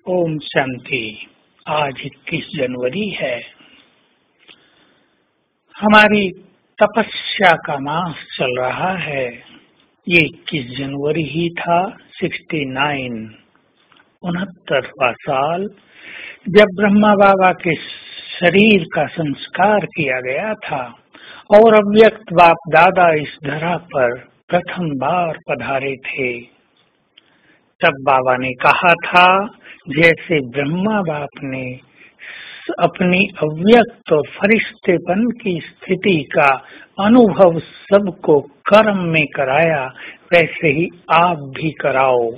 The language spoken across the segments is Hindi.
ओम शांति। आज 21 जनवरी है। हमारी तपस्या का मास चल रहा है। ये 21 जनवरी ही था। 69वां साल जब ब्रह्मा बाबा के शरीर का संस्कार किया गया था और अव्यक्त बाप दादा इस धरा पर प्रथम बार पधारे थे। तब बाबा ने कहा था, जैसे ब्रह्मा बाप ने अपनी अव्यक्त और फरिश्तेपन की स्थिति का अनुभव सबको कर्म में कराया, वैसे ही आप भी कराओ।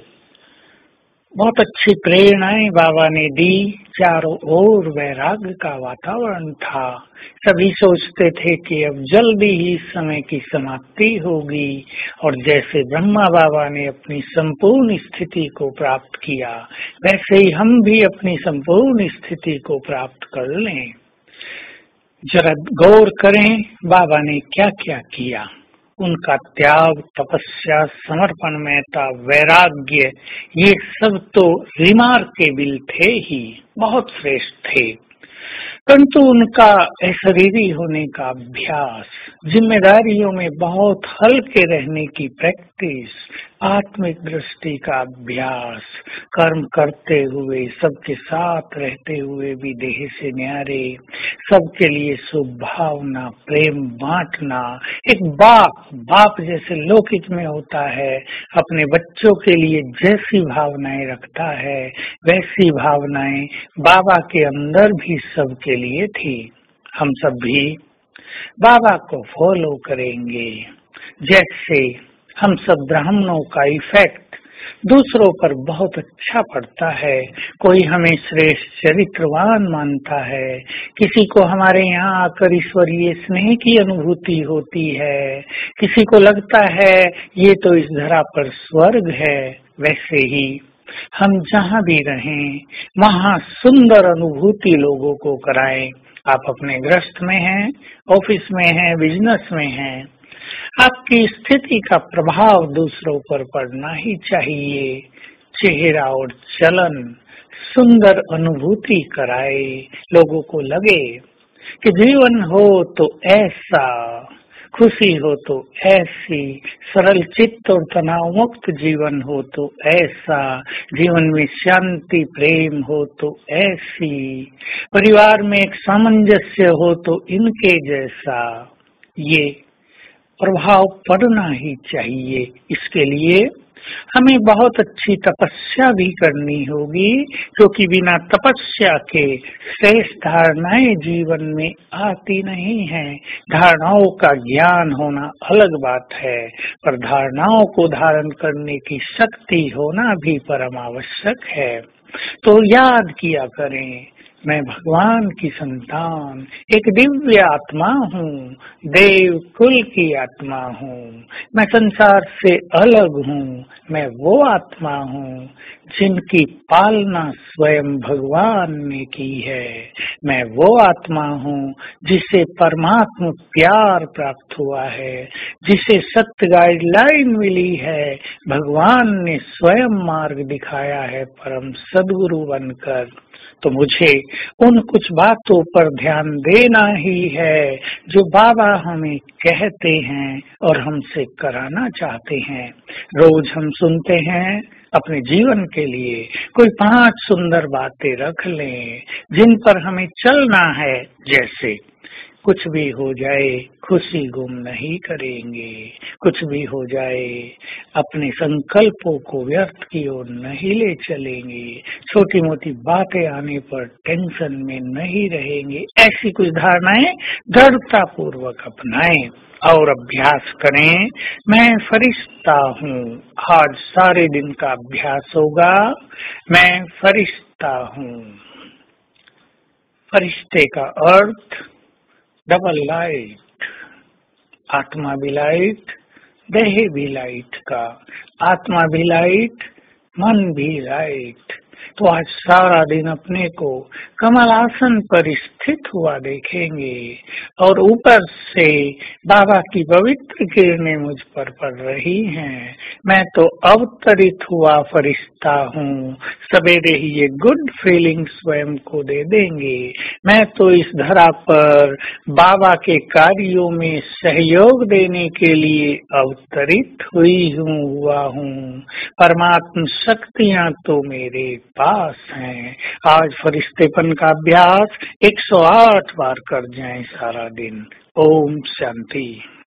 बहुत अच्छी प्रेरणाएं बाबा ने दी। चारों ओर वैराग्य का वातावरण था। सभी सोचते थे कि अब जल्दी ही समय की समाप्ति होगी और जैसे ब्रह्मा बाबा ने अपनी संपूर्ण स्थिति को प्राप्त किया, वैसे ही हम भी अपनी संपूर्ण स्थिति को प्राप्त कर लें। जरा गौर करें बाबा ने क्या क्या किया। उनका त्याग, तपस्या, समर्पणमयता, वैराग्य, ये सब तो रिमार्केबल थे ही, बहुत श्रेष्ठ थे। परंतु उनका अशरीरी होने का अभ्यास, जिम्मेदारियों में बहुत हल्के रहने की प्रैक्टिस, आत्मिक दृष्टि का अभ्यास, कर्म करते हुए, सबके साथ रहते हुए भी देह से न्यारे, सबके लिए शुभ भावना, प्रेम बांटना। एक बाप जैसे लौकिक में होता है, अपने बच्चों के लिए जैसी भावनाएं रखता है, वैसी भावनाएं बाबा के अंदर भी सबके लिए थी। हम सब भी बाबा को फॉलो करेंगे। जैसे हम सब ब्राह्मणों का इफेक्ट दूसरों पर बहुत अच्छा पड़ता है। कोई हमें श्रेष्ठ चरित्रवान मानता है, किसी को हमारे यहाँ आकर ईश्वरीय स्नेह की अनुभूति होती है, किसी को लगता है ये तो इस धरा पर स्वर्ग है। वैसे ही हम जहाँ भी रहें, वहाँ सुंदर अनुभूति लोगों को कराएं। आप अपने गृहस्थ में हैं, ऑफिस में हैं, बिजनेस में हैं, आपकी स्थिति का प्रभाव दूसरों पर पड़ना ही चाहिए। चेहरा और चलन सुंदर अनुभूति कराए, लोगों को लगे कि जीवन हो तो ऐसा, खुशी हो तो ऐसी, सरल चित्त और तनाव मुक्त जीवन हो तो ऐसा, जीवन में शांति प्रेम हो तो ऐसी, परिवार में एक सामंजस्य हो तो इनके जैसा। ये प्रभाव पड़ना ही चाहिए। इसके लिए हमें बहुत अच्छी तपस्या भी करनी होगी, क्योंकि बिना तपस्या के श्रेष्ठ धारणाएं जीवन में आती नहीं है। धारणाओं का ज्ञान होना अलग बात है, पर धारणाओं को धारण करने की शक्ति होना भी परम आवश्यक है। तो याद किया करें, मैं भगवान की संतान, एक दिव्य आत्मा हूँ, देव कुल की आत्मा हूँ। मैं संसार से अलग हूँ। मैं वो आत्मा हूँ जिनकी पालना स्वयं भगवान ने की है। मैं वो आत्मा हूँ जिसे परमात्मा प्यार प्राप्त हुआ है, जिसे सत्य गाइडलाइन मिली है। भगवान ने स्वयं मार्ग दिखाया है परम सद्गुरु बनकर। तो मुझे उन कुछ बातों पर ध्यान देना ही है जो बाबा हमें कहते हैं और हमसे कराना चाहते हैं। रोज हम सुनते हैं, अपने जीवन के लिए कोई 5 सुंदर बातें रख लें जिन पर हमें चलना है। जैसे कुछ भी हो जाए खुशी गुम नहीं करेंगे, कुछ भी हो जाए अपने संकल्पों को व्यर्थ की ओर नहीं ले चलेंगे, छोटी मोटी बातें आने पर टेंशन में नहीं रहेंगे। ऐसी कुछ धारणाएं दृढ़ता पूर्वक अपनाएं और अभ्यास करें। मैं फरिश्ता हूँ। आज सारे दिन का अभ्यास होगा। मैं फरिश्ता हूँ। फरिश्ते का अर्थ डबल लाइट, आत्मा भी लाइट, देह भी लाइट का। आत्मा भी लाइट, मन भी लाइट। तो आज सारा दिन अपने को कमल आसन पर स्थित हुआ देखेंगे और ऊपर से बाबा की पवित्र किरणें मुझ पर पड़ रही हैं। मैं तो अवतरित हुआ फरिश्ता हूँ, सवेरे ही ये गुड फीलिंग स्वयं को दे देंगे। मैं तो इस धरा पर बाबा के कार्यों में सहयोग देने के लिए अवतरित हुआ हूँ। परमात्म शक्तियाँ तो मेरे पास हैं। आज फरिश्तेपन का अभ्यास 108 बार कर जाएं सारा दिन। ओम शांति।